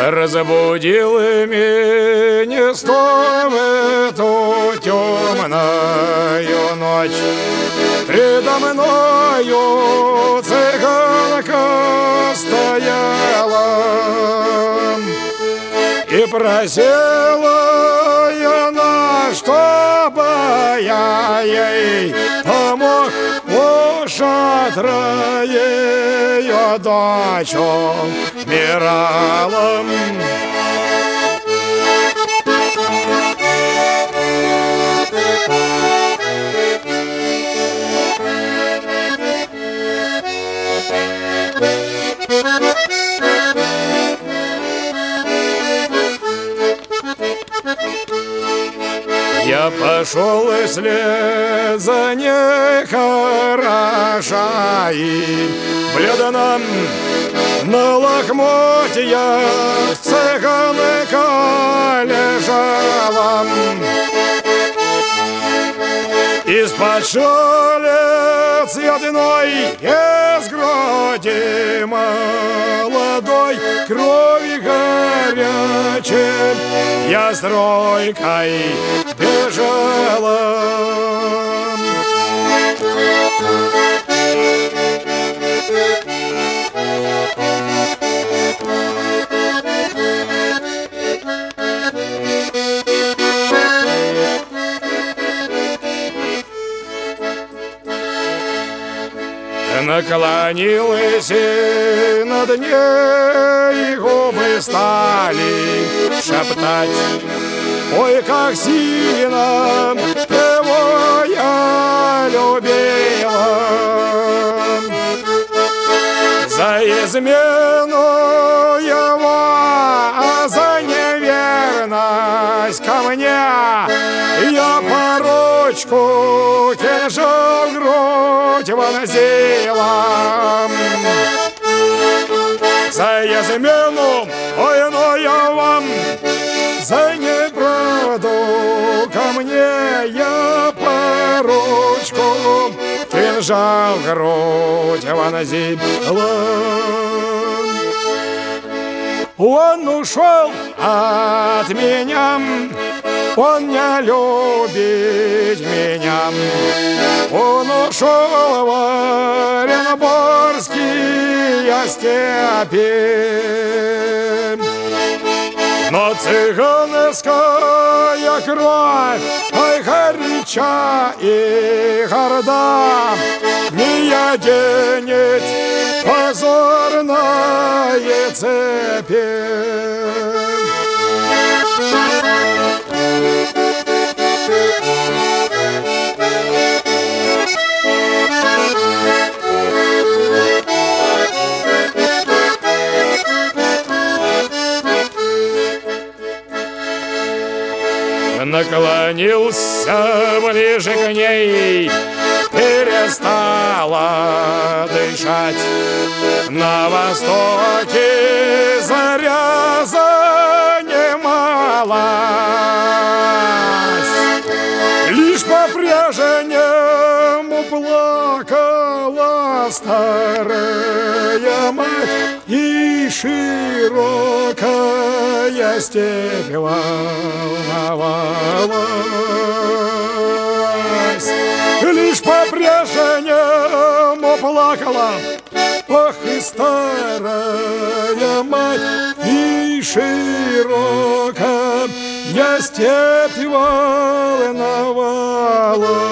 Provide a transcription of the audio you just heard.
Разбудил меня снова в эту темную ночь. Предо мною цыганка стояла и просила она, чтобы я ей помог у шатра ее дочь умирала. Я пошел вслед за ней, хороша и бледна, на лохмотьях цыганка лежала. Из-под шалец одной из груди молодой крови горячей я стройкой бежала. Наклонилась и над ней губы стали шептать: ой, как сильно его я любила. За измену его, а за неверность ко мне я порочку кинжал в грудь вонзила. За измену, ой, но я вам, за неправду ко мне я порочку кинжал в грудь вонзила. Он ушел от меня, он не любит меня. Он ушел в Оренбургские степи. Но цыганская кровь, ой, горяча и горда, не оденет позорные цепи. Наклонился ближе к ней, перестала дышать. На востоке заря занималась, лишь по-прежнему плакала старая мать, и широкая степь волновалась. Лишь по-прежнему плакала, ох, и старая мать, и широкая степь волновалась.